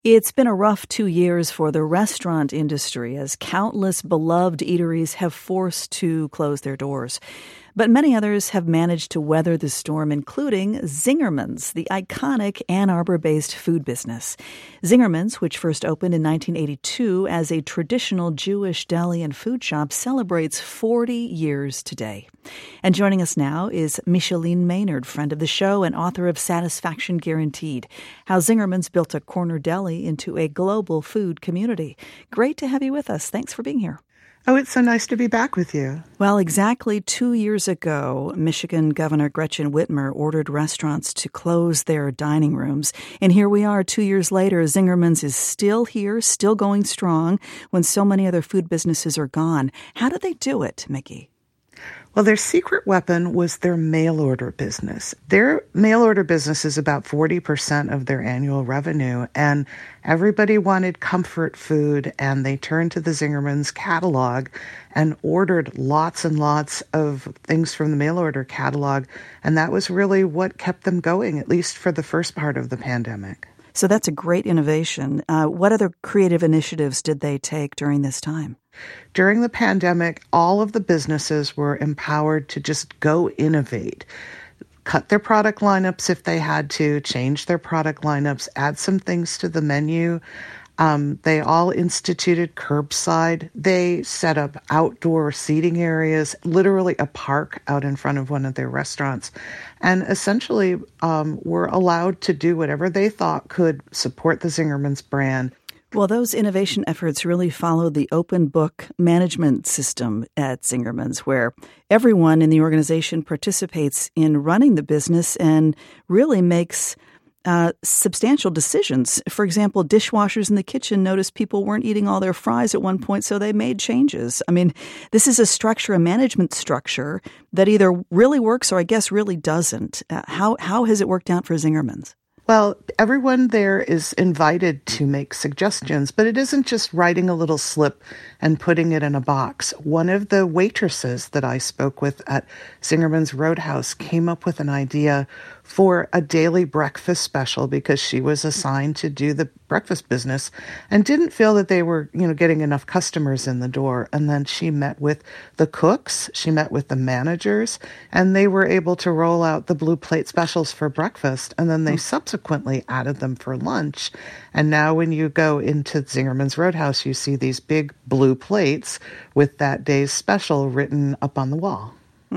It's been a rough 2 years for the restaurant industry as countless beloved eateries have forced to close their doors. But many others have managed to weather the storm, including Zingerman's, the iconic Ann Arbor-based food business. Zingerman's, which first opened in 1982 as a traditional Jewish deli and food shop, celebrates 40 years today. And joining us now is Micheline Maynard, friend of the show and author of Satisfaction Guaranteed, How Zingerman's Built a Corner Deli into a Global Food Community. Great to have you with us. Thanks for being here. Oh, it's so nice to be back with you. Well, exactly 2 years ago, Michigan Governor Gretchen Whitmer ordered restaurants to close their dining rooms. And here we are 2 years later. Zingerman's is still here, still going strong when so many other food businesses are gone. How did they do it, Mickey? Well, their secret weapon was their mail order business. Their mail order business is about 40% of their annual revenue, and everybody wanted comfort food, and they turned to the Zingerman's catalog and ordered lots and lots of things from the mail order catalog, and that was really what kept them going, at least for the first part of the pandemic. So that's a great innovation. What other creative initiatives did they take during this time? During the pandemic, all of the businesses were empowered to just go innovate, cut their product lineups if they had to, change their product lineups, add some things to the menu. They all instituted curbside. They set up outdoor seating areas, literally a park out in front of one of their restaurants, and essentially were allowed to do whatever they thought could support the Zingerman's brand. Well, those innovation efforts really followed the open book management system at Zingerman's, where everyone in the organization participates in running the business and really makes substantial decisions. For example, dishwashers in the kitchen noticed people weren't eating all their fries at one point, so they made changes. I mean, this is a structure, a management structure that either really works or I guess really doesn't. How has it worked out for Zingerman's? Well, everyone there is invited to make suggestions, but it isn't just writing a little slip and putting it in a box. One of the waitresses that I spoke with at Zingerman's Roadhouse came up with an idea for a daily breakfast special because she was assigned to do the breakfast business and didn't feel that they were, getting enough customers in the door. And then she met with the cooks, she met with the managers, and they were able to roll out the blue plate specials for breakfast. And then they subsequently added them for lunch. And now when you go into Zingerman's Roadhouse, you see these big blue plates with that day's special written up on the wall.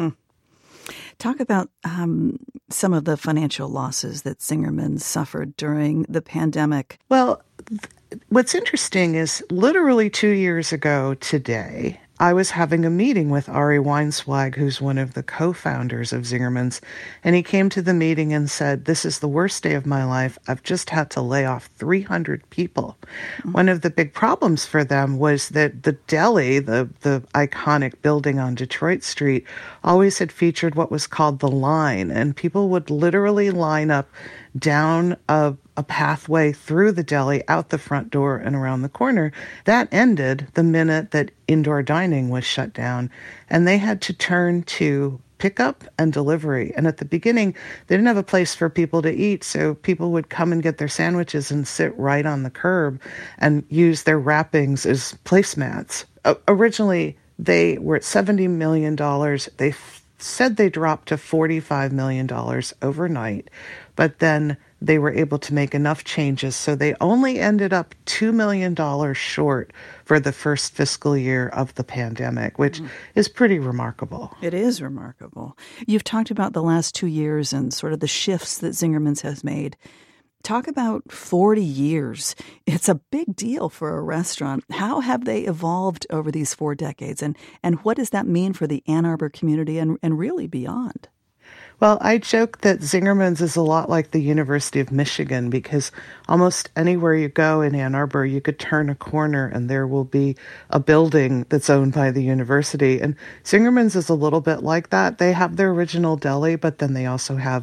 Talk about some of the financial losses that Zingerman's suffered during the pandemic. Well, what's interesting is literally 2 years ago today, I was having a meeting with Ari Weinswag, who's one of the co-founders of Zingerman's, and he came to the meeting and said, "This is the worst day of my life. I've just had to lay off 300 people." Mm-hmm. One of the big problems for them was that the deli, the iconic building on Detroit Street, always had featured what was called the line, and people would literally line up down a pathway through the deli, out the front door and around the corner. That ended the minute that indoor dining was shut down, and they had to turn to pickup and delivery. And at the beginning, they didn't have a place for people to eat, so people would come and get their sandwiches and sit right on the curb and use their wrappings as placemats. Originally, they were at $70 million. They said they dropped to $45 million overnight, but then they were able to make enough changes, so they only ended up $2 million short for the first fiscal year of the pandemic, which is pretty remarkable. It is remarkable. You've talked about the last 2 years and sort of the shifts that Zingerman's has made. Talk about 40 years. It's a big deal for a restaurant. How have they evolved over these 4 decades, and what does that mean for the Ann Arbor community and really beyond? Well, I joke that Zingerman's is a lot like the University of Michigan because almost anywhere you go in Ann Arbor, you could turn a corner and there will be a building that's owned by the university. And Zingerman's is a little bit like that. They have their original deli, but then they also have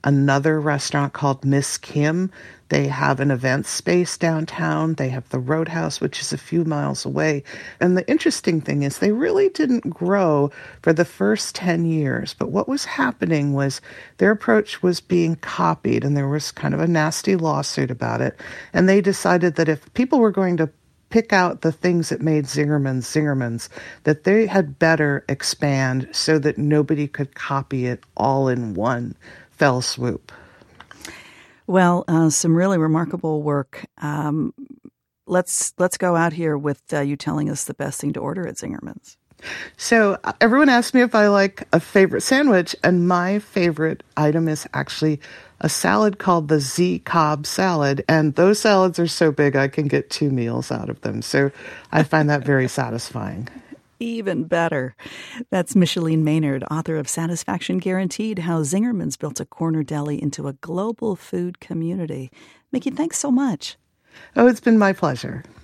another restaurant called Miss Kim. They have an event space downtown. They have the Roadhouse, which is a few miles away. And the interesting thing is they really didn't grow for the first 10 years. But what was happening was their approach was being copied, and there was kind of a nasty lawsuit about it. And they decided that if people were going to pick out the things that made Zingerman's, that they had better expand so that nobody could copy it all in one fell swoop. Well, some really remarkable work. Let's go out here with you telling us the best thing to order at Zingerman's. So everyone asks me if I like a favorite sandwich, and my favorite item is actually a salad called the Z Cobb salad. And those salads are so big I can get 2 meals out of them. So I find that very satisfying. Even better. That's Micheline Maynard, author of Satisfaction Guaranteed, How Zingerman's Built a Corner Deli into a Global Food Community. Mickey, thanks so much. Oh, it's been my pleasure.